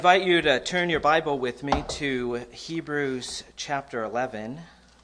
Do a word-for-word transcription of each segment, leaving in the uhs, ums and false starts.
I invite you to turn your Bible with me to Hebrews chapter eleven.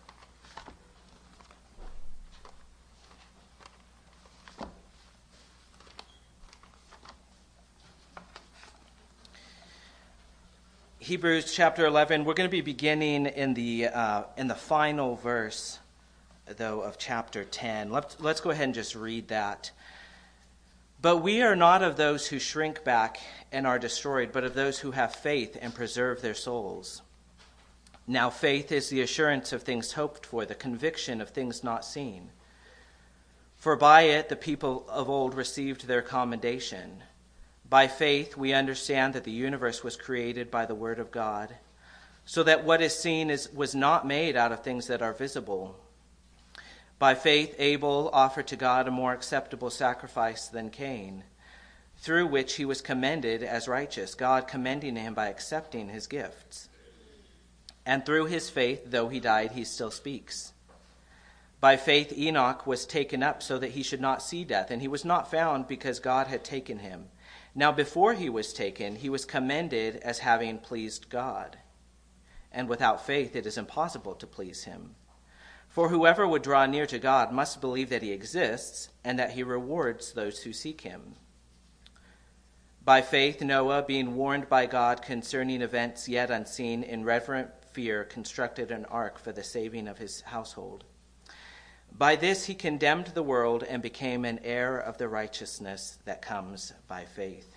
Hebrews chapter eleven. We're going to be beginning in the uh, in the final verse, though, of chapter ten. Let's, let's go ahead and just read that. But we are not of those who shrink back and are destroyed, but of those who have faith and preserve their souls. Now faith is the assurance of things hoped for, the conviction of things not seen. For by it the people of old received their commendation. By faith we understand that the universe was created by the word of God, so that what is seen is was not made out of things that are visible. By faith, Abel offered to God a more acceptable sacrifice than Cain, through which he was commended as righteous, God commending him by accepting his gifts. And through his faith, though he died, he still speaks. By faith, Enoch was taken up so that he should not see death, and he was not found because God had taken him. Now before he was taken, he was commended as having pleased God. And without faith, it is impossible to please him. For whoever would draw near to God must believe that he exists and that he rewards those who seek him. By faith, Noah, being warned by God concerning events yet unseen, in reverent fear constructed an ark for the saving of his household. By this he condemned the world and became an heir of the righteousness that comes by faith.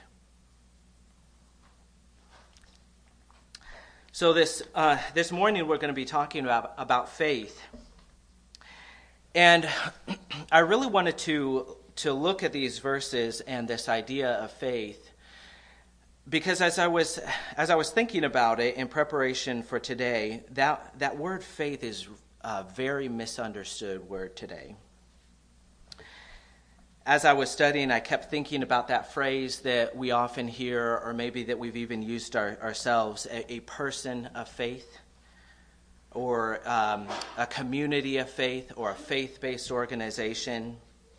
So this uh, this morning we're going to be talking about, about faith. And I really wanted to, to look at these verses and this idea of faith, because as I was as I was thinking about it in preparation for today, that, that word faith is a very misunderstood word today. As I was studying, I kept thinking about that phrase that we often hear, or maybe that we've even used our, ourselves, a, a person of faith, or um, a community of faith, or a faith-based organization.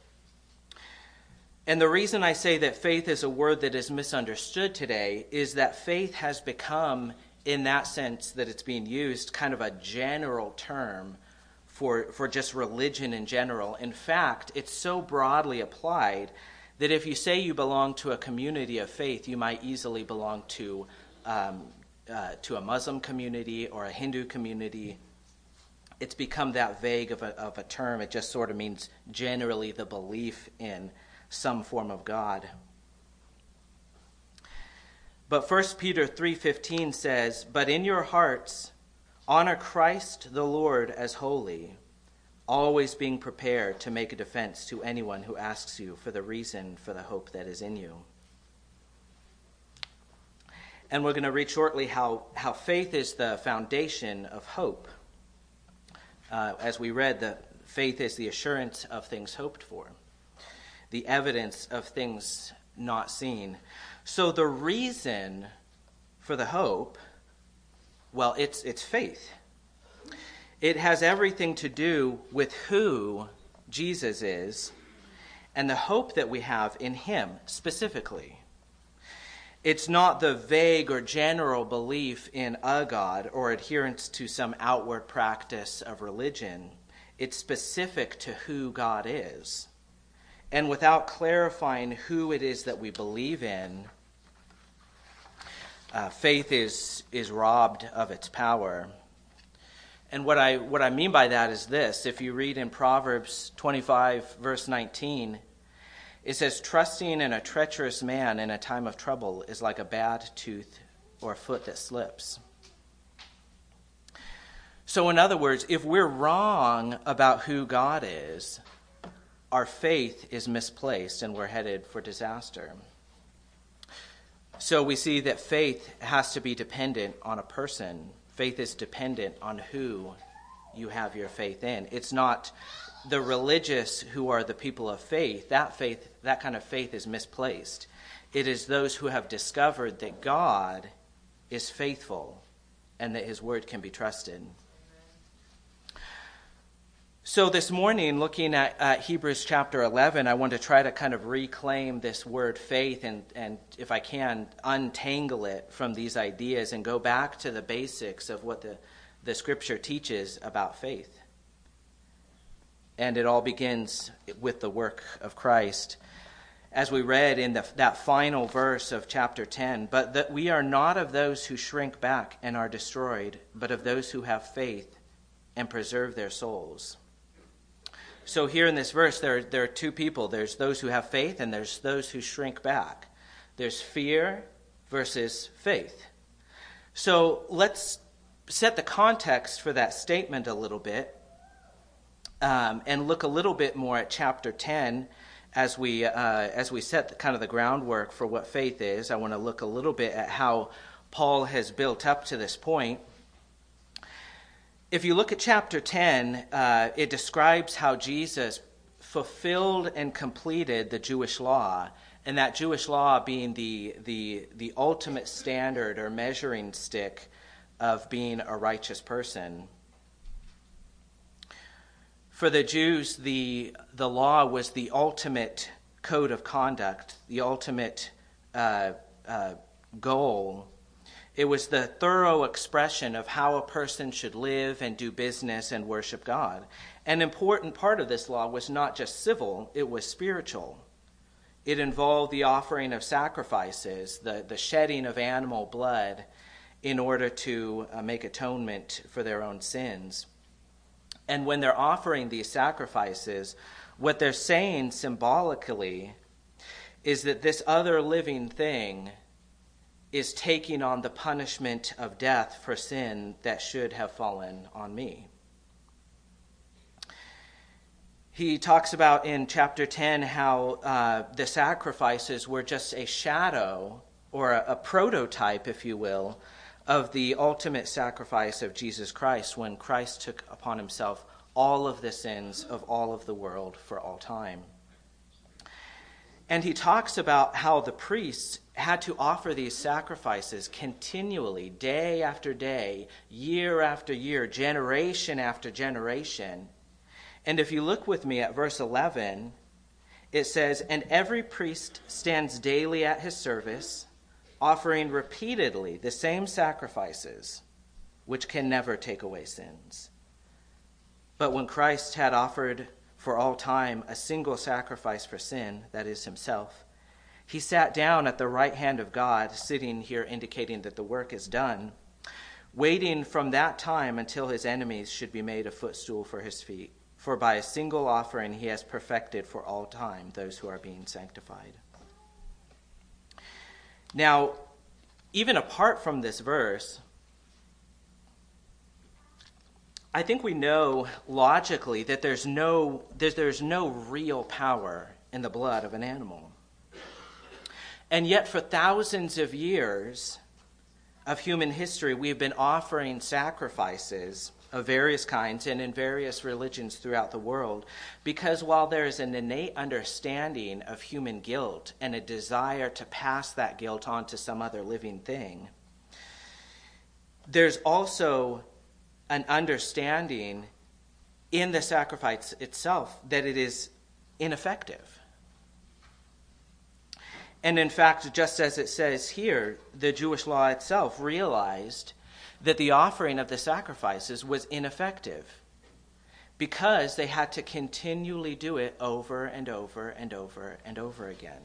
And the reason I say that faith is a word that is misunderstood today is that faith has become, in that sense that it's being used, kind of a general term for, for just religion in general. In fact, it's so broadly applied that if you say you belong to a community of faith, you might easily belong to um, Uh, to a Muslim community or a Hindu community. It's become that vague of a, of a term. It just sort of means generally the belief in some form of God. But First Peter three fifteen says, "But in your hearts honor Christ the Lord as holy, always being prepared to make a defense to anyone who asks you for the reason for the hope that is in you." And we're going to read shortly how, how faith is the foundation of hope. Uh, as we read, the faith is the assurance of things hoped for, the evidence of things not seen. So the reason for the hope, well, it's it's faith. It has everything to do with who Jesus is and the hope that we have in him specifically. It's not the vague or general belief in a God or adherence to some outward practice of religion. It's specific to who God is. And without clarifying who it is that we believe in, uh, faith is is robbed of its power. And what I what I mean by that is this. If you read in Proverbs twenty-five, verse nineteen, it says, "Trusting in a treacherous man in a time of trouble is like a bad tooth or a foot that slips." So in other words, if we're wrong about who God is, our faith is misplaced and we're headed for disaster. So we see that faith has to be dependent on a person. Faith is dependent on who you have your faith in. It's not the religious who are the people of faith. That faith, that kind of faith is misplaced. It is those who have discovered that God is faithful and that his word can be trusted. So this morning, looking at, at Hebrews chapter eleven, I want to try to kind of reclaim this word faith and, and, if I can, untangle it from these ideas and go back to the basics of what the, the Scripture teaches about faith. And it all begins with the work of Christ. As we read in the, that final verse of chapter ten, but that we are not of those who shrink back and are destroyed, but of those who have faith and preserve their souls. So here in this verse, there, there are two people. There's those who have faith and there's those who shrink back. There's fear versus faith. So let's set the context for that statement a little bit um, and look a little bit more at chapter ten as we uh, as we set the, kind of the groundwork for what faith is. I want to look a little bit at how Paul has built up to this point. If you look at chapter ten, uh, it describes how Jesus fulfilled and completed the Jewish law, and that Jewish law being the, the, the ultimate standard or measuring stick of being a righteous person. For the Jews, the, the law was the ultimate code of conduct, the ultimate uh, uh, goal. It was the thorough expression of how a person should live and do business and worship God. An important part of this law was not just civil, it was spiritual. It involved the offering of sacrifices, the, the shedding of animal blood in order to uh, make atonement for their own sins. And when they're offering these sacrifices, what they're saying symbolically is that this other living thing is taking on the punishment of death for sin that should have fallen on me. He talks about in chapter ten how uh, the sacrifices were just a shadow or a, a prototype, if you will, of the ultimate sacrifice of Jesus Christ when Christ took upon himself all of the sins of all of the world for all time. And he talks about how the priests had to offer these sacrifices continually, day after day, year after year, generation after generation. And if you look with me at verse eleven, it says, "And every priest stands daily at his service, offering repeatedly the same sacrifices, which can never take away sins. But when Christ had offered for all time a single sacrifice for sin, that is himself, he sat down at the right hand of God," sitting here indicating that the work is done, "waiting from that time until his enemies should be made a footstool for his feet. For by a single offering he has perfected for all time those who are being sanctified." Now, even apart from this verse, I think we know logically that there's no there's, there's no real power in the blood of an animal. And yet for thousands of years of human history, we've been offering sacrifices of various kinds and in various religions throughout the world, because while there is an innate understanding of human guilt and a desire to pass that guilt on to some other living thing, there's also an understanding in the sacrifice itself that it is ineffective. And in fact, just as it says here, the Jewish law itself realized that the offering of the sacrifices was ineffective because they had to continually do it over and over and over and over again.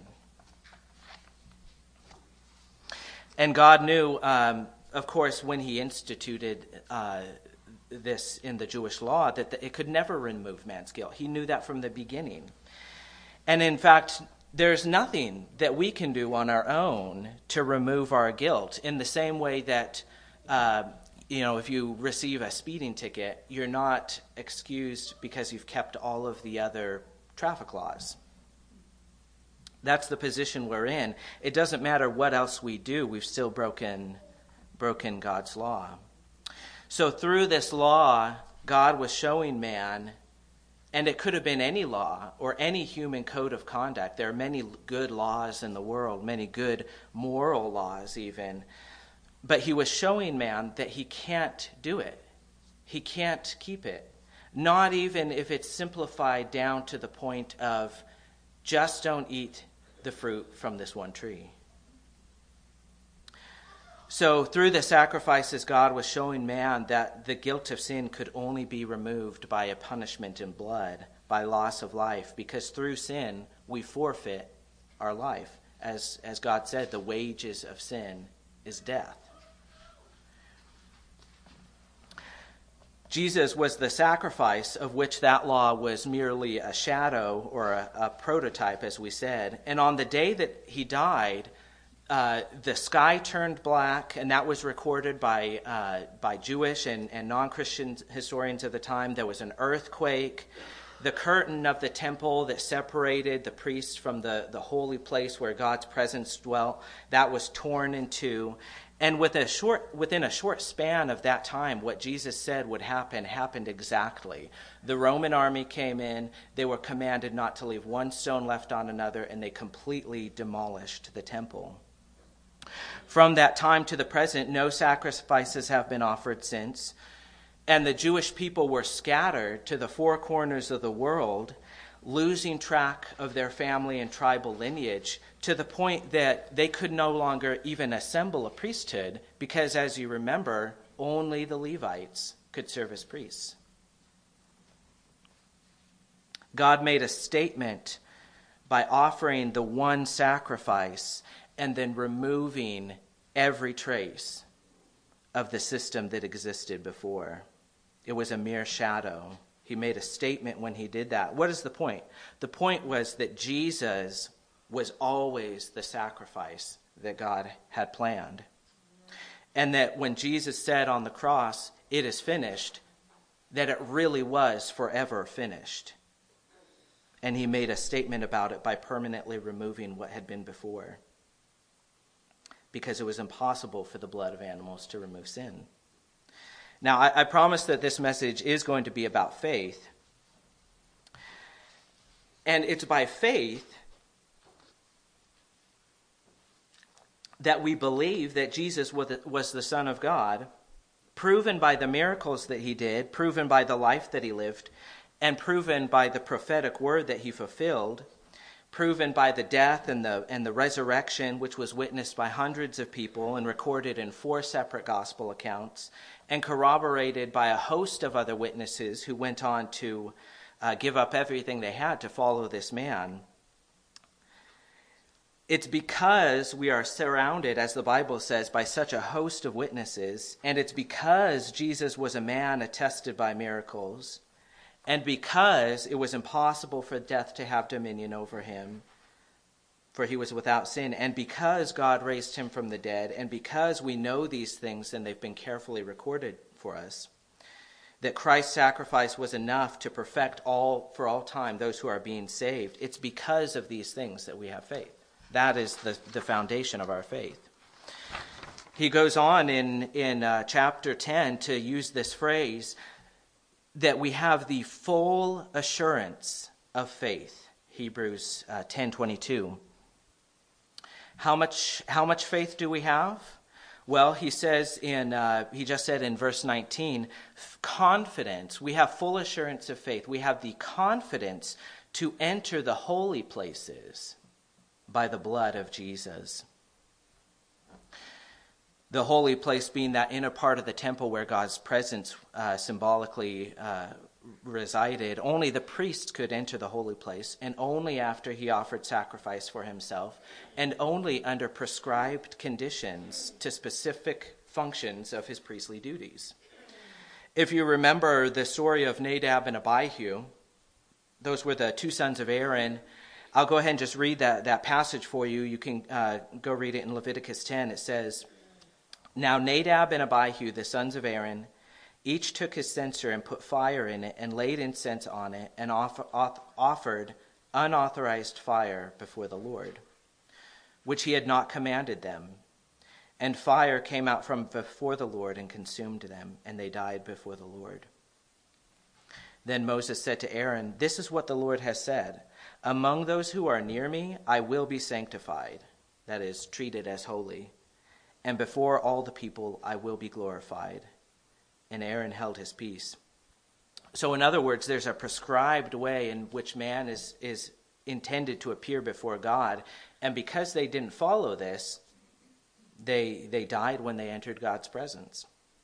And God knew, um, of course, when he instituted uh, this in the Jewish law, that it could never remove man's guilt. He knew that from the beginning. And in fact, there's nothing that we can do on our own to remove our guilt, in the same way that, uh, you know, if you receive a speeding ticket, you're not excused because you've kept all of the other traffic laws. That's the position we're in. It doesn't matter what else we do, we've still broken, broken God's law. So through this law, God was showing man, and it could have been any law or any human code of conduct. There are many good laws in the world, many good moral laws even. But he was showing man that he can't do it. He can't keep it. not even if it's simplified down to the point of just don't eat the fruit from this one tree. So through the sacrifices, God was showing man that the guilt of sin could only be removed by a punishment in blood, by loss of life, because through sin we forfeit our life. As, as God said, the wages of sin is death. Jesus was the sacrifice of which that law was merely a shadow or a, a prototype, as we said. And on the day that he died, uh, the sky turned black, and that was recorded by uh, by Jewish and, and non-Christian historians of the time. There was an earthquake. The curtain of the temple that separated the priests from the, the holy place where God's presence dwelt, that was torn in two. And with a short, within a short span of that time, what Jesus said would happen happened exactly. The Roman army came in. They were commanded not to leave one stone left on another, and they completely demolished the temple. From that time to the present, no sacrifices have been offered since. And the Jewish people were scattered to the four corners of the world, losing track of their family and tribal lineage to the point that they could no longer even assemble a priesthood because, as you remember, only the Levites could serve as priests. God made a statement by offering the one sacrifice and then removing every trace of the system that existed before. It was a mere shadow. He made a statement when he did that. What is the point? The point was that Jesus was always the sacrifice that God had planned. And that when Jesus said on the cross, "It is finished," that it really was forever finished. And he made a statement about it by permanently removing what had been before, because it was impossible for the blood of animals to remove sin. Now, I, I promise that this message is going to be about faith. And it's by faith that we believe that Jesus was the Son of God, proven by the miracles that he did, proven by the life that he lived, and proven by the prophetic word that he fulfilled, proven by the death and the and the resurrection, which was witnessed by hundreds of people and recorded in four separate gospel accounts, and corroborated by a host of other witnesses who went on to uh, give up everything they had to follow this man. It's because we are surrounded, as the Bible says, by such a host of witnesses, and it's because Jesus was a man attested by miracles, and because it was impossible for death to have dominion over him, for he was without sin, and because God raised him from the dead, and because we know these things and they've been carefully recorded for us, that Christ's sacrifice was enough to perfect all for all time those who are being saved. It's because of these things that we have faith. That is the, the foundation of our faith. He goes on in, in uh, chapter ten to use this phrase, that we have the full assurance of faith. Hebrews uh, ten twenty-two. How much how much faith do we have? Well, he says in uh, he just said in verse nineteen, confidence. We have full assurance of faith. We have the confidence to enter the holy places by the blood of Jesus. The holy place being that inner part of the temple where God's presence uh, symbolically uh, resided. Only the priest could enter the holy place, and only after he offered sacrifice for himself, and only under prescribed conditions to specific functions of his priestly duties. If you remember the story of Nadab and Abihu, those were the two sons of Aaron. I'll go ahead and just read that, that passage for you. You can uh, go read it in Leviticus ten. It says, "Now Nadab and Abihu, the sons of Aaron, each took his censer and put fire in it and laid incense on it and offer, off, offered unauthorized fire before the Lord, which he had not commanded them. And fire came out from before the Lord and consumed them, and they died before the Lord. Then Moses said to Aaron, 'This is what the Lord has said. Among those who are near me, I will be sanctified,' that is, treated as holy, 'and before all the people I will be glorified.' And Aaron held his peace. So in other words, there's a prescribed way in which man is, is intended to appear before God. And because they didn't follow this, they they died when they entered God's presence.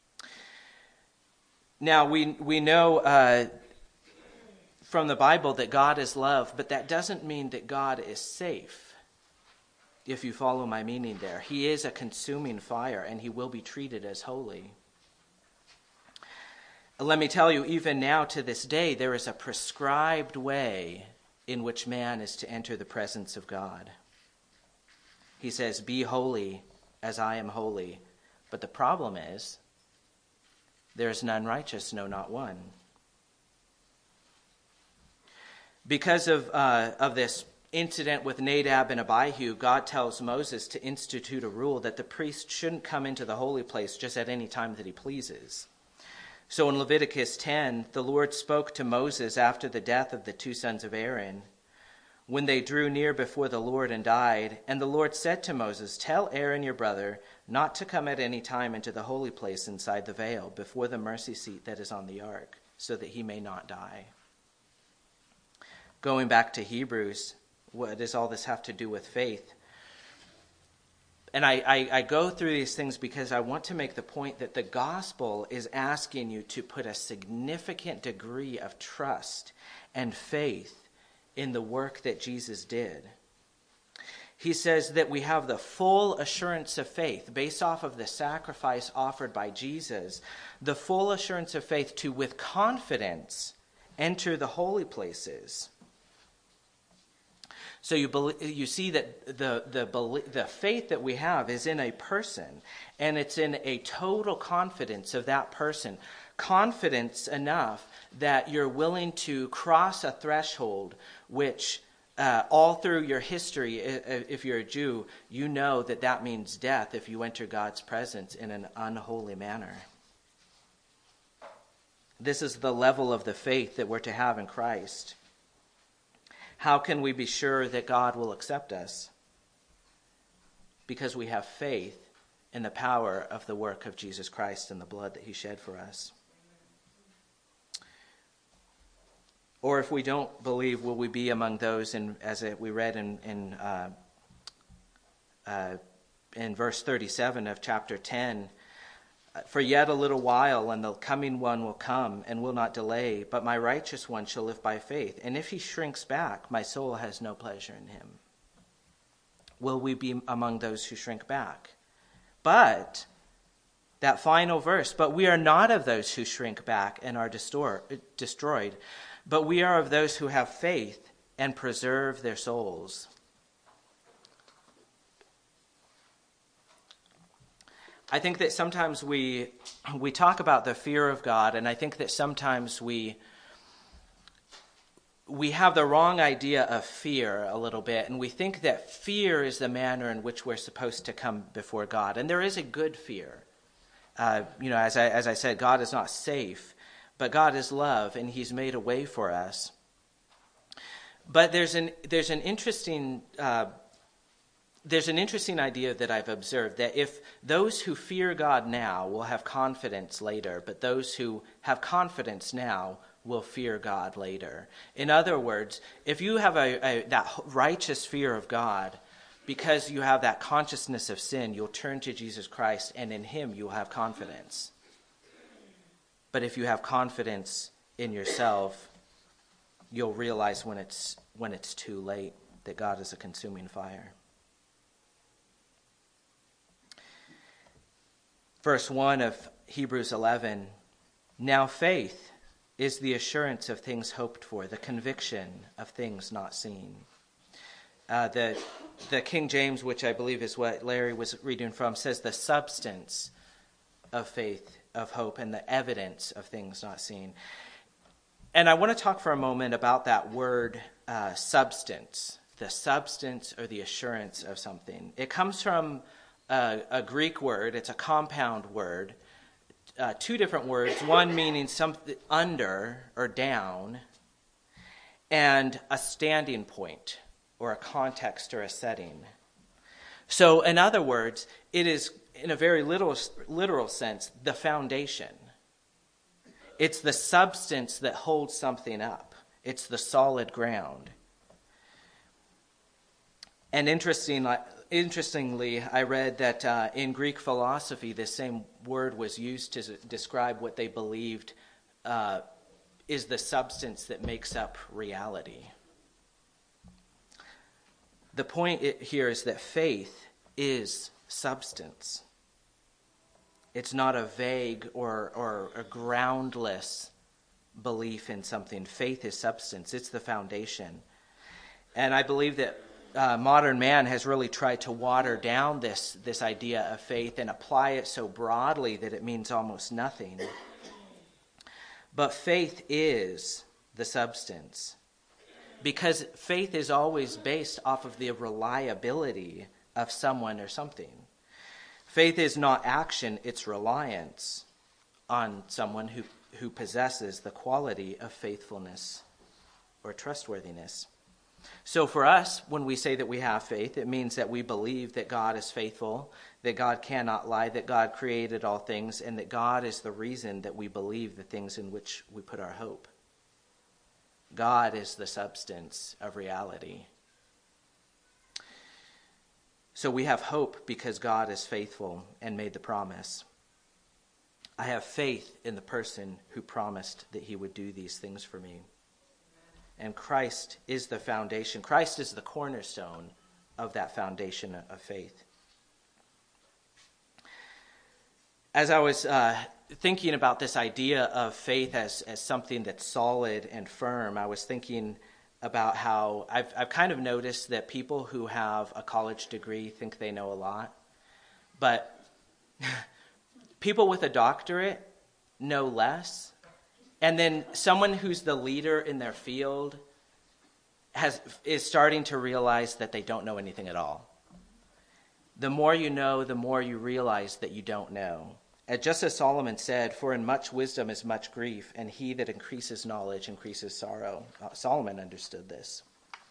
Now, we, we know uh, from the Bible that God is love, but that doesn't mean that God is safe, if you follow my meaning there. He is a consuming fire, and he will be treated as holy. Let me tell you, even now to this day, there is a prescribed way in which man is to enter the presence of God. He says, "Be holy as I am holy." But the problem is, there is none righteous, no, not one. Because of, uh, of this incident with Nadab and Abihu, God tells Moses to institute a rule that the priest shouldn't come into the holy place just at any time that he pleases. So in Leviticus ten, the Lord spoke to Moses after the death of the two sons of Aaron, when they drew near before the Lord and died. And the Lord said to Moses, "Tell Aaron your brother not to come at any time into the holy place inside the veil, before the mercy seat that is on the ark, so that he may not die." Going back to Hebrews, what does all this have to do with faith? And I, I, I go through these things because I want to make the point that the gospel is asking you to put a significant degree of trust and faith in the work that Jesus did. He says that we have the full assurance of faith based off of the sacrifice offered by Jesus, the full assurance of faith to, with confidence, enter the holy places. So you believe, you see that the, the, the faith that we have is in a person, and it's in a total confidence of that person. Confidence enough that you're willing to cross a threshold which uh, all through your history, if you're a Jew, you know that that means death if you enter God's presence in an unholy manner. This is the level of the faith that we're to have in Christ. How can we be sure that God will accept us? Because we have faith in the power of the work of Jesus Christ and the blood that he shed for us. Or if we don't believe, will we be among those, in, as we read in in, uh, uh, in verse thirty-seven of chapter ten, "For yet a little while, and the coming one will come and will not delay, but my righteous one shall live by faith. And if he shrinks back, my soul has no pleasure in him." Will we be among those who shrink back? But that final verse, "But we are not of those who shrink back and are destor- destroyed, but we are of those who have faith and preserve their souls." I think that sometimes we we talk about the fear of God, and I think that sometimes we we have the wrong idea of fear a little bit, and we think that fear is the manner in which we're supposed to come before God. And there is a good fear. Uh, you know, as I as I said, God is not safe, but God is love, and he's made a way for us. But there's an there's an interesting uh, There's an interesting idea that I've observed, that if those who fear God now will have confidence later, but those who have confidence now will fear God later. In other words, if you have a, a that righteous fear of God, because you have that consciousness of sin, you'll turn to Jesus Christ, and in him you'll have confidence. But if you have confidence in yourself, you'll realize when it's when it's too late that God is a consuming fire. Verse one of Hebrews eleven, "Now faith is the assurance of things hoped for, the conviction of things not seen." Uh, the, the King James, which I believe is what Larry was reading from, says the substance of faith, of hope, and the evidence of things not seen. And I want to talk for a moment about that word uh, substance, the substance or the assurance of something. It comes from A, a Greek word. It's a compound word, uh, two different words, one meaning something under or down, and a standing point or a context or a setting. So in other words, it is, in a very literal, literal sense, the foundation. It's the substance that holds something up. It's the solid ground. And interesting, interestingly, I read that uh, in Greek philosophy, this same word was used to describe what they believed uh, is the substance that makes up reality. The point here is that faith is substance. It's not a vague or, or a groundless belief in something. Faith is substance. It's the foundation. And I believe that uh, modern man has really tried to water down this, this idea of faith and apply it so broadly that it means almost nothing. But faith is the substance, because faith is always based off of the reliability of someone or something. Faith is not action, it's reliance on someone who, who possesses the quality of faithfulness or trustworthiness. So for us, when we say that we have faith, it means that we believe that God is faithful, that God cannot lie, that God created all things, and that God is the reason that we believe the things in which we put our hope. God is the substance of reality. So we have hope because God is faithful and made the promise. I have faith in the person who promised that he would do these things for me. And Christ is the foundation. Christ is the cornerstone of that foundation of faith. As I was uh, thinking about this idea of faith as, as something that's solid and firm, I was thinking about how I've, I've kind of noticed that people who have a college degree think they know a lot, but people with a doctorate know less. And then someone who's the leader in their field has is starting to realize that they don't know anything at all. The more you know, the more you realize that you don't know. And just as Solomon said, for in much wisdom is much grief, and he that increases knowledge increases sorrow. Uh, Solomon understood this.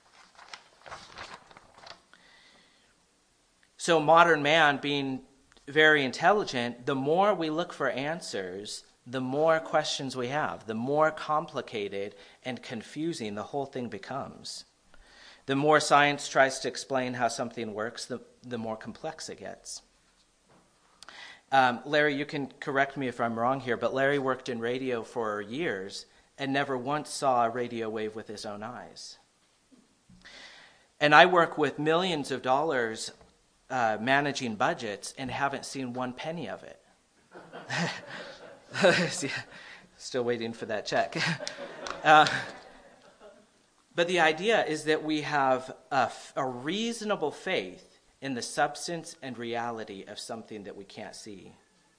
So modern man, being very intelligent, the more we look for answers, the more questions we have, the more complicated and confusing the whole thing becomes. The more science tries to explain how something works, the, the more complex it gets. Um, Larry, you can correct me if I'm wrong here, but Larry worked in radio for years and never once saw a radio wave with his own eyes. And I work with millions of dollars uh, managing budgets and haven't seen one penny of it. Still waiting for that check. uh, but the idea is that we have a, a reasonable faith in the substance and reality of something that we can't see.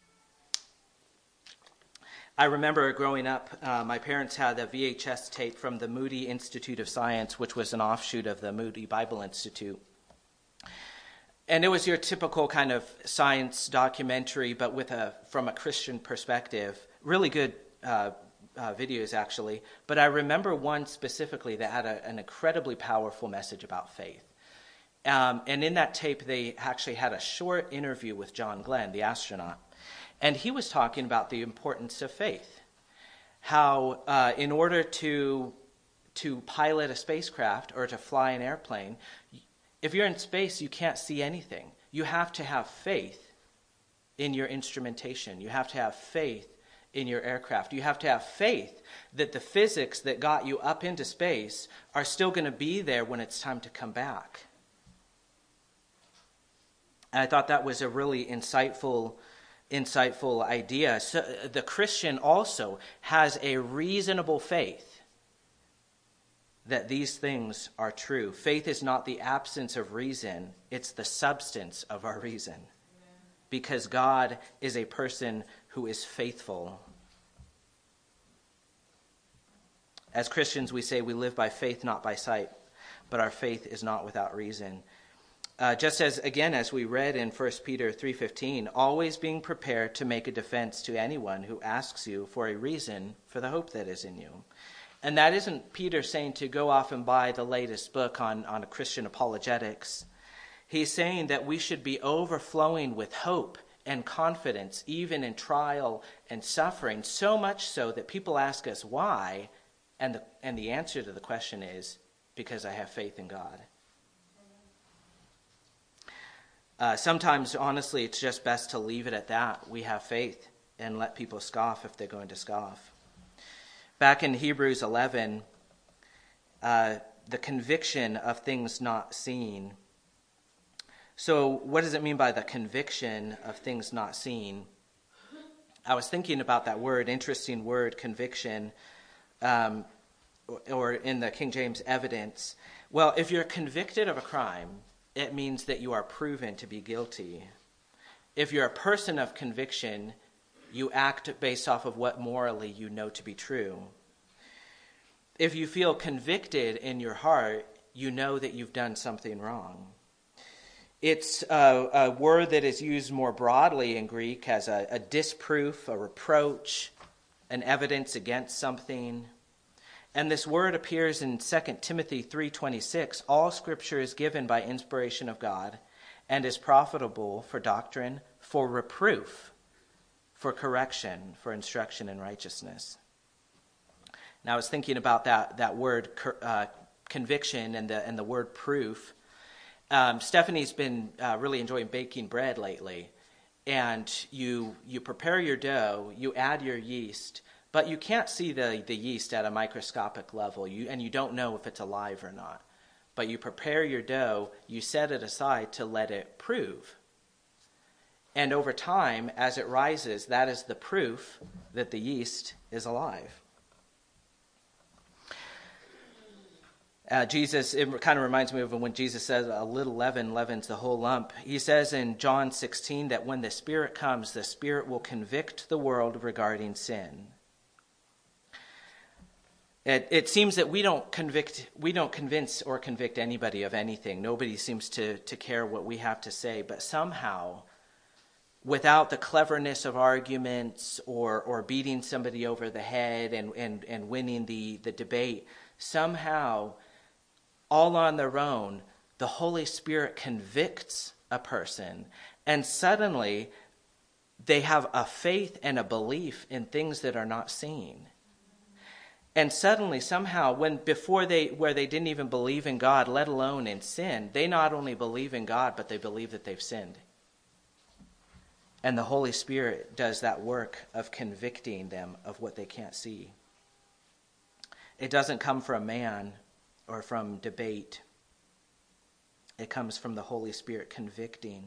I remember growing up, uh, my parents had a V H S tape from the Moody Institute of Science, which was an offshoot of the Moody Bible Institute. And it was your typical kind of science documentary, but with a from a Christian perspective. Really good uh, uh, videos, actually. But I remember one specifically that had a, an incredibly powerful message about faith. Um, and in that tape, they actually had a short interview with John Glenn, the astronaut. And he was talking about the importance of faith. How uh, in order to to pilot a spacecraft or to fly an airplane, if you're in space, you can't see anything. You have to have faith in your instrumentation. You have to have faith in your aircraft. You have to have faith that the physics that got you up into space are still going to be there when it's time to come back. And I thought that was a really insightful, insightful idea. So the Christian also has a reasonable faith that these things are true. Faith is not the absence of reason, it's the substance of our reason. Because God is a person who is faithful. As Christians, we say we live by faith, not by sight, but our faith is not without reason. Uh, just as, again, as we read in First Peter three fifteen, always being prepared to make a defense to anyone who asks you for a reason for the hope that is in you. And that isn't Peter saying to go off and buy the latest book on, on Christian apologetics. He's saying that we should be overflowing with hope and confidence, even in trial and suffering, so much so that people ask us why, and the, and the answer to the question is, because I have faith in God. Uh, sometimes, honestly, it's just best to leave it at that. We have faith, and let people scoff if they're going to scoff. Back in Hebrews eleven, uh, the conviction of things not seen. So what does it mean by the conviction of things not seen? I was thinking about that word, interesting word, conviction, um, or, or in the King James, evidence. Well, if you're convicted of a crime, it means that you are proven to be guilty. If you're a person of conviction, you act based off of what morally you know to be true. If you feel convicted in your heart, you know that you've done something wrong. It's a, a word that is used more broadly in Greek as a, a disproof, a reproach, an evidence against something. And this word appears in Second Timothy three twenty-six. All scripture is given by inspiration of God and is profitable for doctrine, for reproof, for correction, for instruction in righteousness. Now I was thinking about that, that word uh, conviction and the, and the word proof. Um, Stephanie's been uh, really enjoying baking bread lately, and you you prepare your dough, you add your yeast, but you can't see the, the yeast at a microscopic level, you, and you don't know if it's alive or not. But you prepare your dough, you set it aside to let it prove. And over time, as it rises, that is the proof that the yeast is alive. Uh, Jesus, it kind of reminds me of when Jesus says a little leaven leavens the whole lump. He says in John sixteen that when the Spirit comes, the Spirit will convict the world regarding sin. It, it seems that we don't convict, we don't convince or convict anybody of anything. Nobody seems to, to care what we have to say, but somehow, without the cleverness of arguments or or beating somebody over the head and, and, and winning the, the debate, somehow, all on their own, the Holy Spirit convicts a person, and suddenly they have a faith and a belief in things that are not seen. And suddenly, somehow, when before they, where they didn't even believe in God, let alone in sin, they not only believe in God, but they believe that they've sinned. And the Holy Spirit does that work of convicting them of what they can't see. It doesn't come from man or from debate. It comes from the Holy Spirit convicting.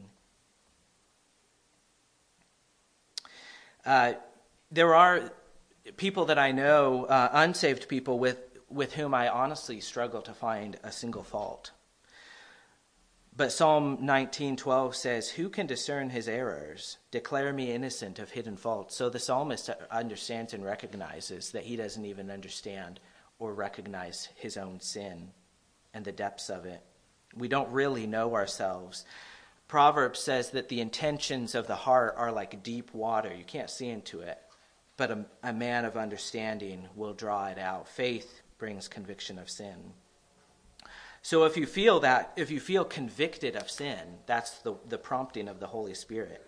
Uh, there are people that I know, uh, unsaved people, with, with whom I honestly struggle to find a single fault. But Psalm nineteen twelve says, "Who can discern his errors? Declare me innocent of hidden faults." So the psalmist understands and recognizes that he doesn't even understand or recognize his own sin and the depths of it. We don't really know ourselves. Proverbs says that the intentions of the heart are like deep water. You can't see into it, but a, a man of understanding will draw it out. Faith brings conviction of sin. So if you feel that, if you feel convicted of sin, that's the, the prompting of the Holy Spirit.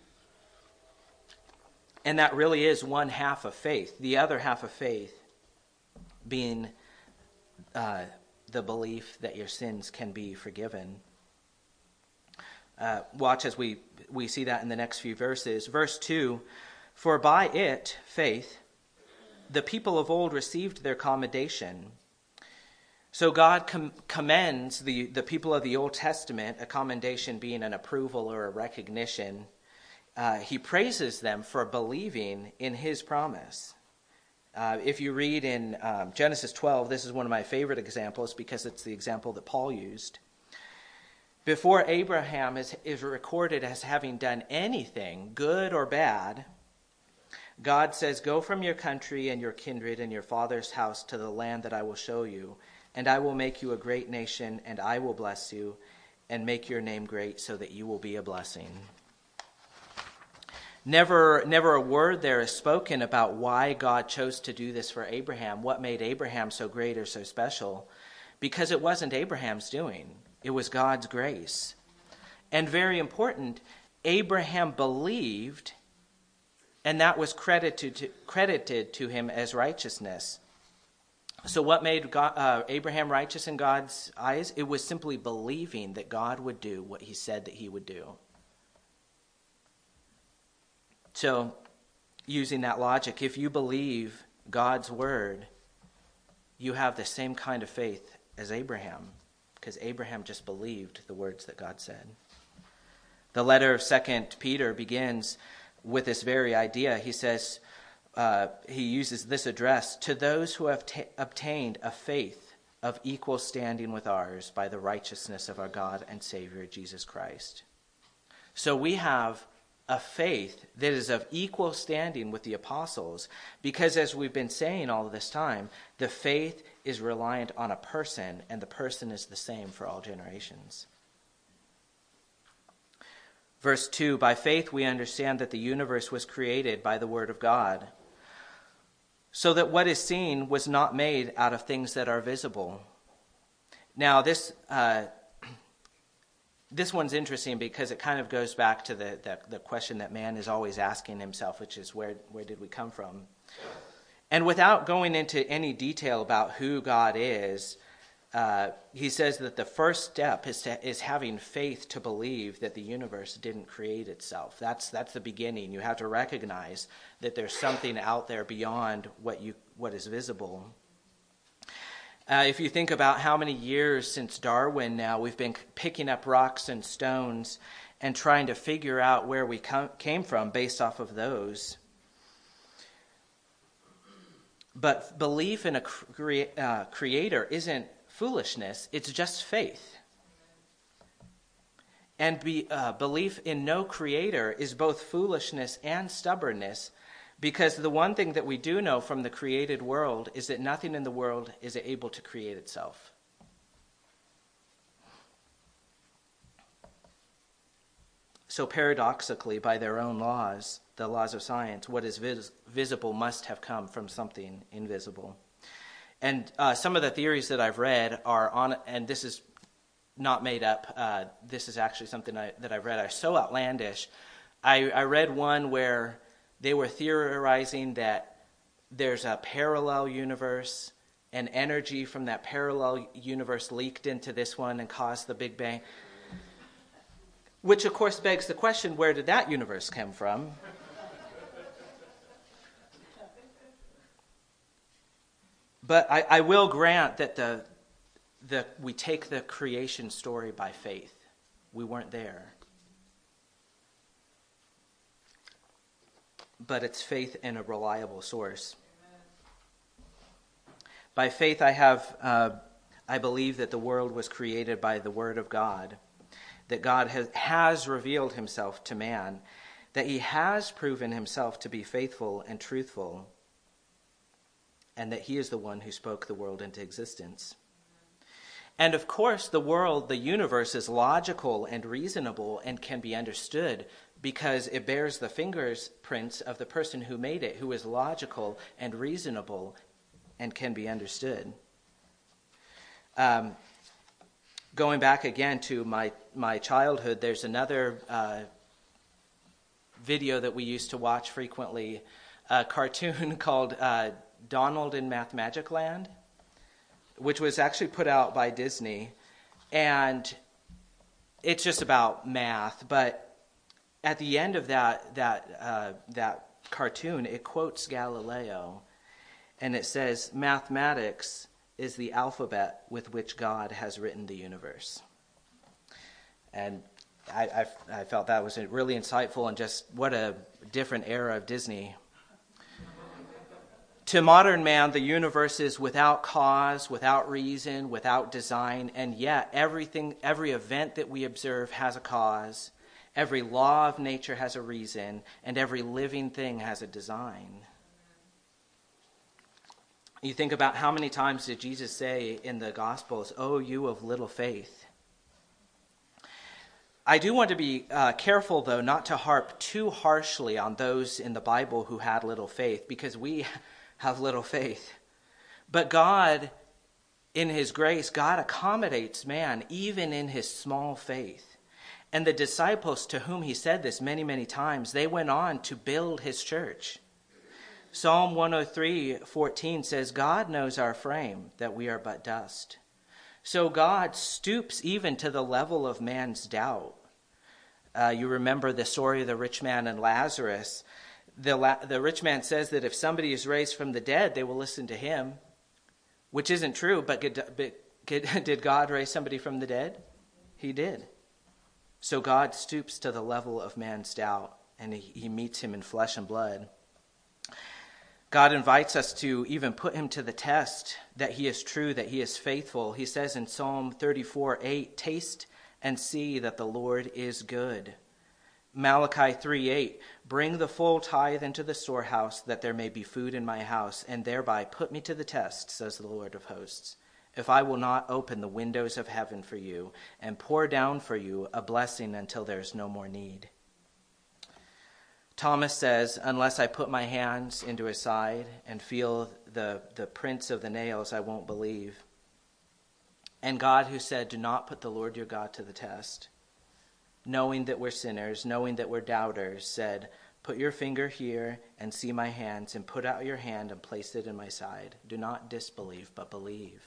And that really is one half of faith. The other half of faith being uh, the belief that your sins can be forgiven. Uh, watch as we, we see that in the next few verses. Verse two, "For by it, faith, the people of old received their commendation." So God com- commends the, the people of the Old Testament, a commendation being an approval or a recognition. Uh, he praises them for believing in his promise. Uh, if you read in um, Genesis twelve, this is one of my favorite examples because it's the example that Paul used. Before Abraham is, is recorded as having done anything, good or bad, God says, "Go from your country and your kindred and your father's house to the land that I will show you, and I will make you a great nation, and I will bless you, and make your name great so that you will be a blessing." Never, never a word there is spoken about why God chose to do this for Abraham, what made Abraham so great or so special, because it wasn't Abraham's doing. It was God's grace. And very important, Abraham believed, and that was credited to, credited to him as righteousness. So what made God, uh, Abraham righteous in God's eyes? It was simply believing that God would do what he said that he would do. So, using that logic, if you believe God's word, you have the same kind of faith as Abraham, because Abraham just believed the words that God said. The letter of Second Peter begins with this very idea. He says, uh, he uses this address, to those who have t- obtained a faith of equal standing with ours by the righteousness of our God and Savior, Jesus Christ. So we have a faith that is of equal standing with the apostles, because as we've been saying all this time, the faith is reliant on a person, and the person is the same for all generations. Verse two, by faith we understand that the universe was created by the word of God, so that what is seen was not made out of things that are visible. Now this uh, this one's interesting because it kind of goes back to the, the, the question that man is always asking himself, which is where, where did we come from? And without going into any detail about who God is, uh, he says that the first step is to, is having faith to believe that the universe didn't create itself. That's that's the beginning. You have to recognize that there's something out there beyond what you what is visible. Uh, if you think about how many years since Darwin now, we've been picking up rocks and stones and trying to figure out where we com- came from based off of those. But belief in a crea- uh, creator isn't foolishness, it's just faith. And be, uh, belief in no creator is both foolishness and stubbornness, because the one thing that we do know from the created world is that nothing in the world is able to create itself. So paradoxically, by their own laws, the laws of science, what is vis- visible must have come from something invisible. And uh, some of the theories that I've read are on, and this is not made up, uh, this is actually something I, that I've read, are so outlandish. I, I read one where they were theorizing that there's a parallel universe, and energy from that parallel universe leaked into this one and caused the Big Bang. Which, of course, begs the question, where did that universe come from? But I, I will grant that the, the we take the creation story by faith. We weren't there. But it's faith in a reliable source. Amen. By faith, I have, uh, I believe that the world was created by the Word of God, that God has, has revealed himself to man, that he has proven himself to be faithful and truthful, and that he is the one who spoke the world into existence. And of course, the world, the universe, is logical and reasonable and can be understood, because it bears the fingerprints of the person who made it, who is logical and reasonable and can be understood. Um, going back again to my, my childhood, there's another uh, video that we used to watch frequently, a cartoon called uh, Donald in Mathmagic Land, which was actually put out by Disney. And it's just about math, but at the end of that that uh, that cartoon, it quotes Galileo, and it says, "Mathematics is the alphabet with which God has written the universe." And I, I, I felt that was really insightful, and just what a different era of Disney. To modern man, the universe is without cause, without reason, without design, and yet everything, every event that we observe has a cause. Every law of nature has a reason, and every living thing has a design. You think about how many times did Jesus say in the Gospels, "Oh, you of little faith." I do want to be uh, careful, though, not to harp too harshly on those in the Bible who had little faith, because we have little faith. But God, in his grace, God accommodates man even in his small faith. And the disciples to whom he said this many, many times, they went on to build his church. Psalm one oh three fourteen says, God knows our frame, that we are but dust. So God stoops even to the level of man's doubt. Uh, you remember the story of the rich man and Lazarus. The, la- the rich man says that if somebody is raised from the dead, they will listen to him, which isn't true, but, but did God raise somebody from the dead? He did. So God stoops to the level of man's doubt, and he, he meets him in flesh and blood. God invites us to even put him to the test, that he is true, that he is faithful. He says in Psalm thirty-four eight, taste and see that the Lord is good. Malachi three eight, bring the full tithe into the storehouse, that there may be food in my house, and thereby put me to the test, says the Lord of hosts, if I will not open the windows of heaven for you and pour down for you a blessing until there is no more need. Thomas says, unless I put my hands into his side and feel the, the prints of the nails, I won't believe. And God, who said, do not put the Lord your God to the test, knowing that we're sinners, knowing that we're doubters, said, put your finger here and see my hands, and put out your hand and place it in my side. Do not disbelieve, but believe.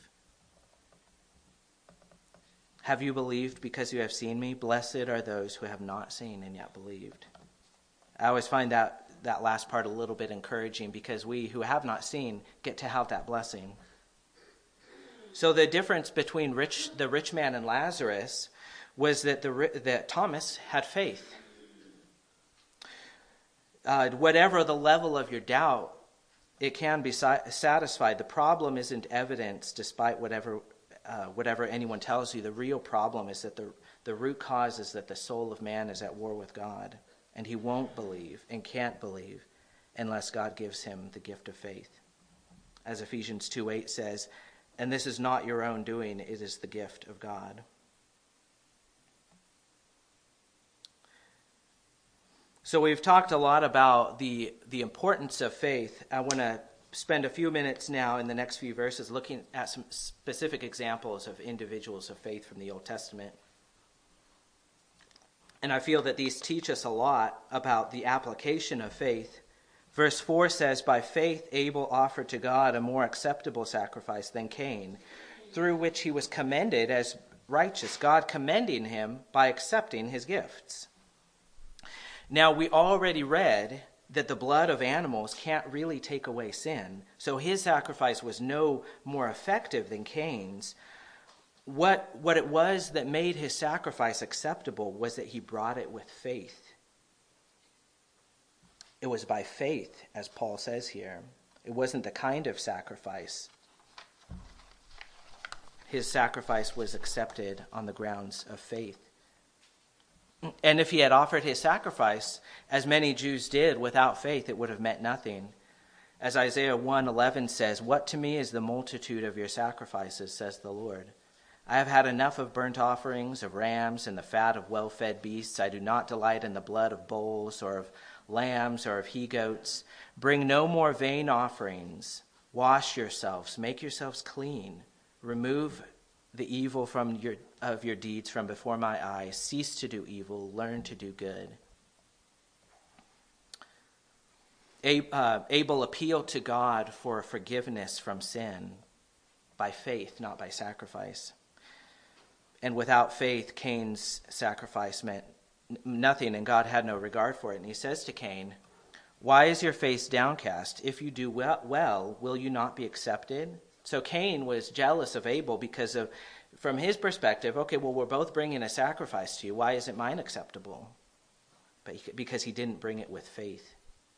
Have you believed because you have seen me? Blessed are those who have not seen and yet believed. I always find that, that last part a little bit encouraging, because we who have not seen get to have that blessing. So the difference between rich, the rich man and Lazarus was that, the, that Thomas had faith. Uh, whatever the level of your doubt, it can be si- satisfied. The problem isn't evidence, despite whatever uh, whatever anyone tells you. The real problem is that the, the root cause is that the soul of man is at war with God, and he won't believe and can't believe unless God gives him the gift of faith. As Ephesians two eight says, and this is not your own doing, it is the gift of God. So we've talked a lot about the, the importance of faith. I want to spend a few minutes now in the next few verses looking at some specific examples of individuals of faith from the Old Testament. And I feel that these teach us a lot about the application of faith. Verse four says, by faith Abel offered to God a more acceptable sacrifice than Cain, through which he was commended as righteous, God commending him by accepting his gifts. Now, we already read that the blood of animals can't really take away sin, so his sacrifice was no more effective than Cain's. What, what it was that made his sacrifice acceptable was that he brought it with faith. It was by faith, as Paul says here. It wasn't the kind of sacrifice. His sacrifice was accepted on the grounds of faith. And if he had offered his sacrifice, as many Jews did, without faith, it would have meant nothing. As Isaiah one eleven says, what to me is the multitude of your sacrifices, says the Lord. I have had enough of burnt offerings, of rams, and the fat of well-fed beasts. I do not delight in the blood of bulls or of lambs or of he-goats. Bring no more vain offerings. Wash yourselves, make yourselves clean. Remove the evil from your of your deeds from before my eyes. Cease to do evil, learn to do good. Abel appealed to God for forgiveness from sin by faith, not by sacrifice. And without faith, Cain's sacrifice meant nothing, and God had no regard for it. And he says to Cain, why is your face downcast? If you do well, well, will you not be accepted? So Cain was jealous of Abel because of, from his perspective, okay, well, we're both bringing a sacrifice to you. Why isn't mine acceptable? But he, because he didn't bring it with faith.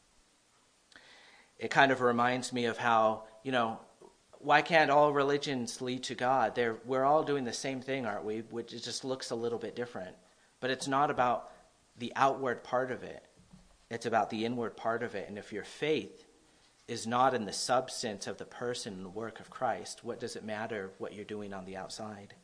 It kind of reminds me of how, you know, why can't all religions lead to God? They're, we're all doing the same thing, aren't we? Which it just looks a little bit different. But it's not about the outward part of it. It's about the inward part of it. And if your faith is not in the substance of the person and the work of Christ, what does it matter what you're doing on the outside?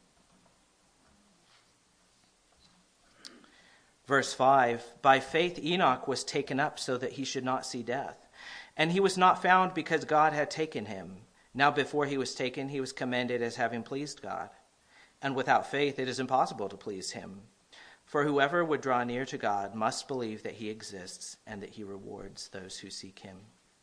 Verse five, by faith Enoch was taken up so that he should not see death. And he was not found because God had taken him. Now before he was taken, he was commended as having pleased God. And without faith it is impossible to please him. For whoever would draw near to God must believe that he exists and that he rewards those who seek him.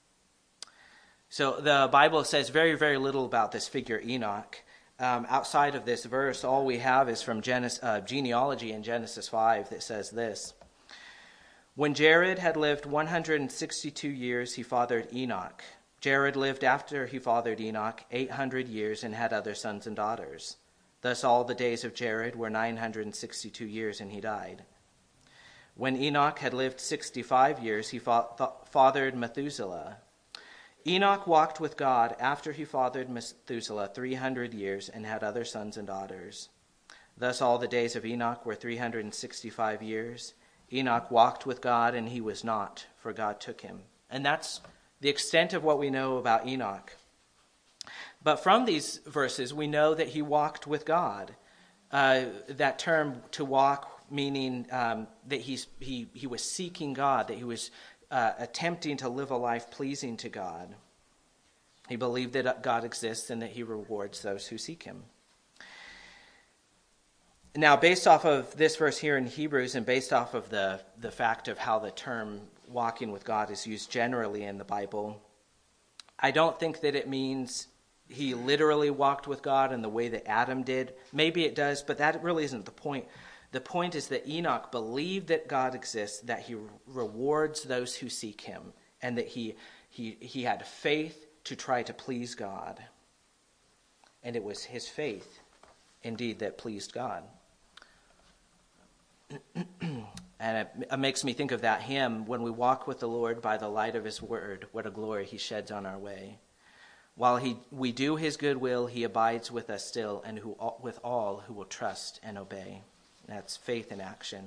So the Bible says very, very little about this figure Enoch. Um, outside of this verse, all we have is from Genesis, uh, genealogy in Genesis five that says this. When Jared had lived one hundred sixty-two years, he fathered Enoch. Jared lived after he fathered Enoch eight hundred years and had other sons and daughters. Thus all the days of Jared were nine hundred sixty-two years, and he died. When Enoch had lived sixty-five years, he fa- th- fathered Methuselah. Enoch walked with God after he fathered Methuselah three hundred years and had other sons and daughters. Thus all the days of Enoch were three hundred sixty-five years. Enoch walked with God, and he was not, for God took him. And that's the extent of what we know about Enoch. But from these verses, we know that he walked with God. Uh, that term, to walk, meaning um, that he's, he, he was seeking God, that he was uh, attempting to live a life pleasing to God. He believed that God exists and that he rewards those who seek him. Now, based off of this verse here in Hebrews and based off of the, the fact of how the term walking with God is used generally in the Bible, I don't think that it means he literally walked with God in the way that Adam did. Maybe it does, but that really isn't the point. The point is that Enoch believed that God exists, that he rewards those who seek him, and that he he he had faith to try to please God. And it was his faith, indeed, that pleased God. And it, it makes me think of that hymn, when we walk with the Lord by the light of his word, what a glory he sheds on our way. While he, we do his good will, he abides with us still, and who, with all who will trust and obey. That's faith in action.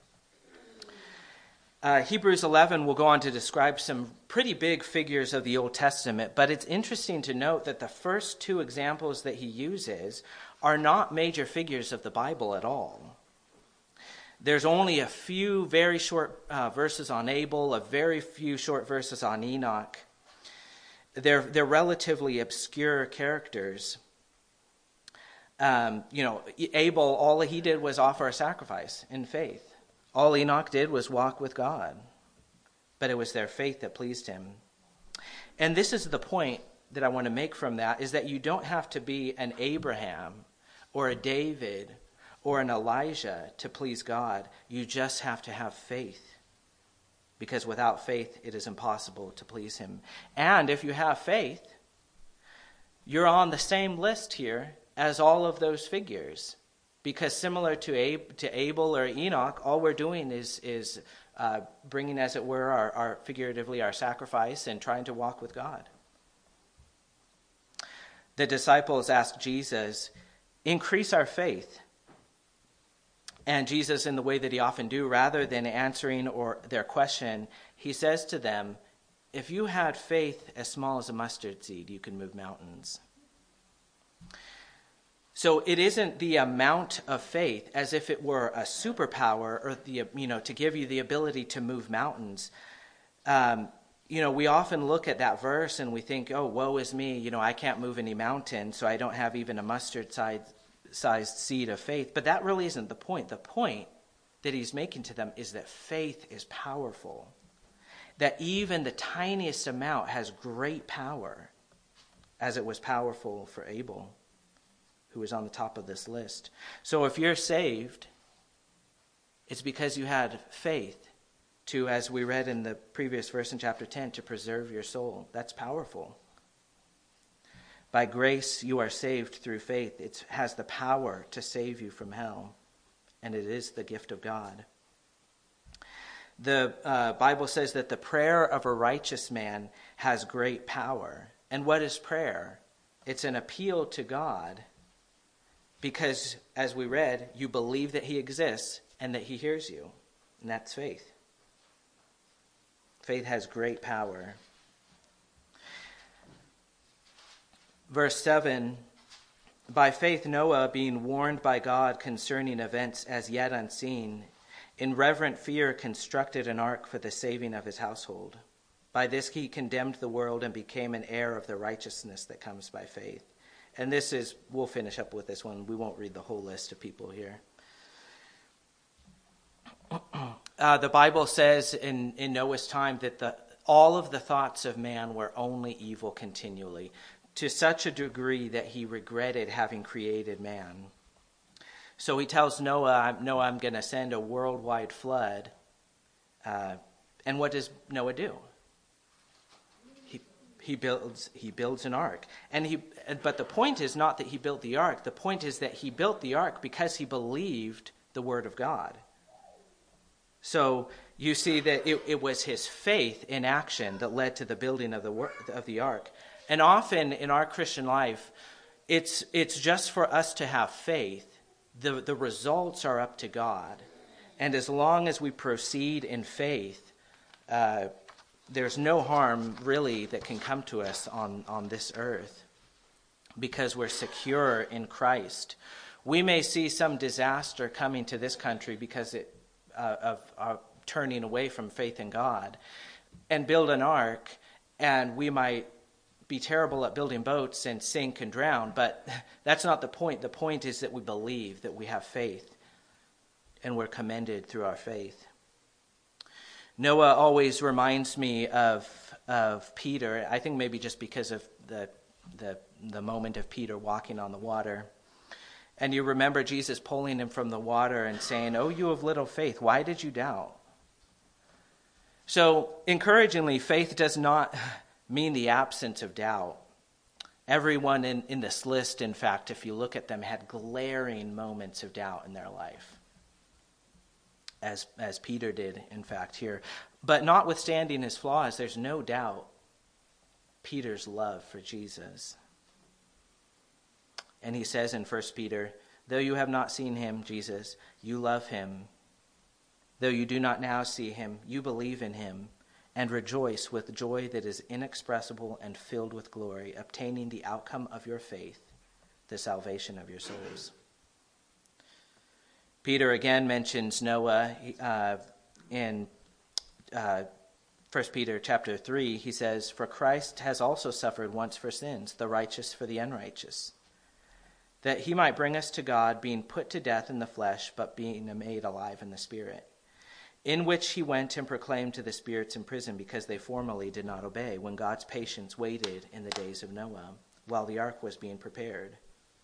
Uh, Hebrews eleven will go on to describe some pretty big figures of the Old Testament, but it's interesting to note that the first two examples that he uses are not major figures of the Bible at all. There's only a few very short uh, verses on Abel, a very few short verses on Enoch. They're, they're relatively obscure characters. Um, you know, Abel, all he did was offer a sacrifice in faith. All Enoch did was walk with God. But it was their faith that pleased him. And this is the point that I want to make from that, is that you don't have to be an Abraham or a David or an Elijah to please God. You just have to have faith. Because without faith, it is impossible to please him. And if you have faith, you're on the same list here as all of those figures. Because similar to Ab- to Abel or Enoch, all we're doing is is uh, bringing, as it were, our, our figuratively our sacrifice and trying to walk with God. The disciples asked Jesus, "Increase our faith." And Jesus, in the way that he often do, rather than answering or their question, he says to them, if you had faith as small as a mustard seed, you could move mountains. So it isn't the amount of faith as if it were a superpower, or the you know to give you the ability to move mountains. Um, you know, we often look at that verse and we think, oh, woe is me, you know, I can't move any mountain, so I don't have even a mustard size sized seed of faith. But that really isn't the point. The point that he's making to them is that faith is powerful. That even the tiniest amount has great power, as it was powerful for Abel, who was on the top of this list. So if you're saved, it's because you had faith to, as we read in the previous verse in chapter ten, to preserve your soul. That's powerful. By grace, you are saved through faith. It has the power to save you from hell, and it is the gift of God. The uh, Bible says that the prayer of a righteous man has great power. And what is prayer? It's an appeal to God because, as we read, you believe that he exists and that he hears you, and that's faith. Faith has great power. Verse seven, by faith Noah, being warned by God concerning events as yet unseen, in reverent fear constructed an ark for the saving of his household. By this he condemned the world and became an heir of the righteousness that comes by faith. And this is, we'll finish up with this one. We won't read the whole list of people here. uh, the Bible says in, in Noah's time that the all of the thoughts of man were only evil continually, to such a degree that he regretted having created man. So he tells Noah, Noah, I'm going to send a worldwide flood. Uh, and what does Noah do? He he builds he builds an ark. And he but the point is not that he built the ark. The point is that he built the ark because he believed the word of God. So you see that it, it was his faith in action that led to the building of the of the ark. And often in our Christian life, it's it's just for us to have faith. The, the results are up to God. And as long as we proceed in faith, uh, there's no harm really that can come to us on, on this earth because we're secure in Christ. We may see some disaster coming to this country because it, uh, of uh, turning away from faith in God, and build an ark, and we might be terrible at building boats and sink and drown, but that's not the point. The point is that we believe, that we have faith, and we're commended through our faith. Noah always reminds me of of Peter. I think maybe just because of the the the moment of Peter walking on the water. And you remember Jesus pulling him from the water and saying, "Oh, you of little faith, why did you doubt?" So, encouragingly, faith does not mean the absence of doubt. Everyone in, in this list, in fact, if you look at them, had glaring moments of doubt in their life. As, as Peter did, in fact, here. But notwithstanding his flaws, there's no doubt Peter's love for Jesus. And he says in First Peter, though you have not seen him, Jesus, you love him. Though you do not now see him, you believe in him and rejoice with joy that is inexpressible and filled with glory, obtaining the outcome of your faith, the salvation of your souls. Peter again mentions Noah uh, in uh, First Peter chapter three. He says, for Christ has also suffered once for sins, the righteous for the unrighteous, that he might bring us to God, being put to death in the flesh, but being made alive in the Spirit, in which he went and proclaimed to the spirits in prison, because they formerly did not obey, when God's patience waited in the days of Noah, while the ark was being prepared,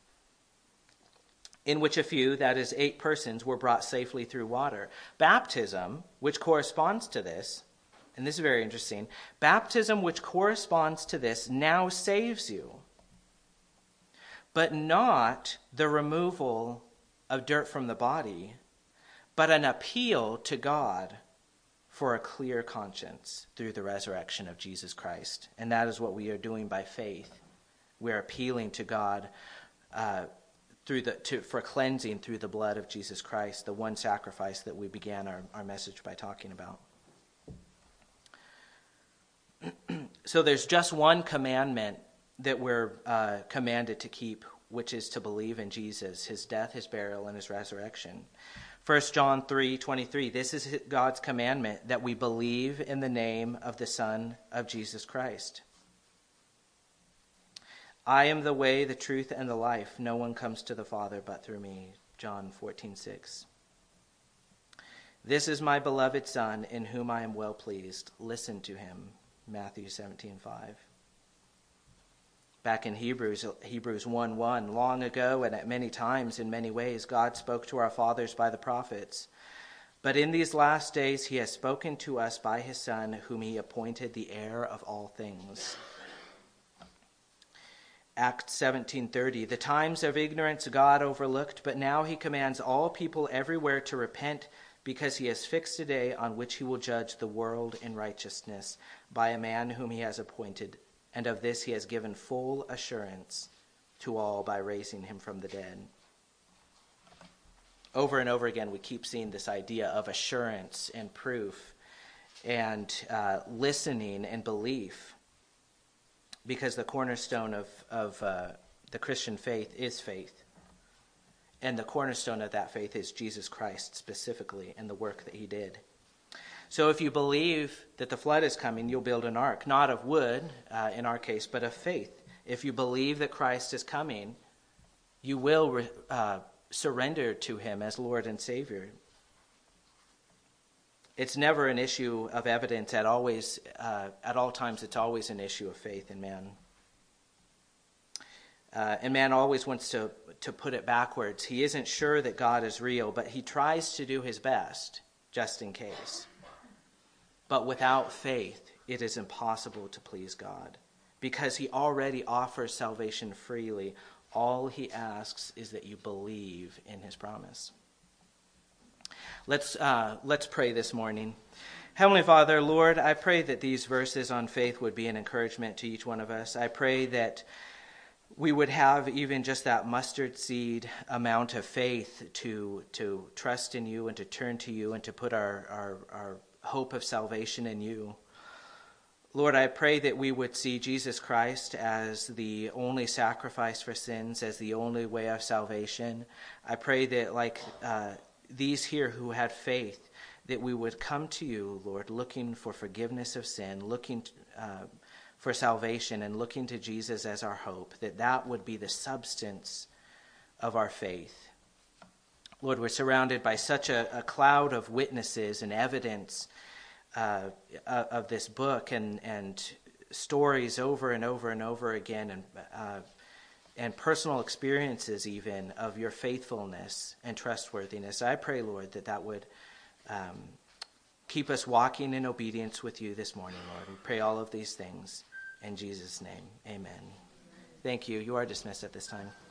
in which a few, that is eight persons, were brought safely through water. Baptism, which corresponds to this, and this is very interesting, baptism which corresponds to this now saves you, but not the removal of dirt from the body, but an appeal to God for a clear conscience through the resurrection of Jesus Christ. And that is what we are doing by faith. We are appealing to God uh, through the to, for cleansing through the blood of Jesus Christ, the one sacrifice that we began our, our message by talking about. So there's just one commandment that we're uh, commanded to keep, which is to believe in Jesus, his death, his burial, and his resurrection. First John three twenty-three, this is God's commandment, that we believe in the name of the Son of Jesus Christ. I am the way, the truth, and the life. No one comes to the Father but through me. John fourteen six. This is my beloved Son, in whom I am well pleased. Listen to him. Matthew seventeen five. Back in Hebrews, Hebrews one one, long ago and at many times in many ways, God spoke to our fathers by the prophets. But in these last days he has spoken to us by his Son, whom he appointed the heir of all things. Acts seventeen thirty, the times of ignorance God overlooked, but now he commands all people everywhere to repent, because he has fixed a day on which he will judge the world in righteousness by a man whom he has appointed. And of this he has given full assurance to all by raising him from the dead. Over and over again, we keep seeing this idea of assurance and proof and uh, listening and belief, because the cornerstone of, of uh, the Christian faith is faith. And the cornerstone of that faith is Jesus Christ specifically and the work that he did. So if you believe that the flood is coming, you'll build an ark, not of wood uh, in our case, but of faith. If you believe that Christ is coming, you will uh, surrender to him as Lord and Savior. it's never an issue of evidence. At always, uh, at all times, it's always an issue of faith in man. Uh, and man always wants to, to put it backwards. He isn't sure that God is real, but he tries to do his best, just in case. But without faith, it is impossible to please God, because he already offers salvation freely. All he asks is that you believe in his promise. Let's uh, let's pray this morning. Heavenly Father, Lord, I pray that these verses on faith would be an encouragement to each one of us. I pray that we would have even just that mustard seed amount of faith to to trust in you and to turn to you and to put our, our, our hope of salvation in you. Lord, I pray that we would see Jesus Christ as the only sacrifice for sins, as the only way of salvation. I pray that like uh, these here who had faith, that we would come to you, Lord, looking for forgiveness of sin, looking uh, for salvation, and looking to Jesus as our hope, that that would be the substance of our faith. Lord, we're surrounded by such a, a cloud of witnesses and evidence uh, of this book and, and stories over and over and over again, and uh, and personal experiences even of your faithfulness and trustworthiness. I pray, Lord, that that would um, keep us walking in obedience with you this morning, Lord. We pray all of these things in Jesus' name. Amen. Thank you. You are dismissed at this time.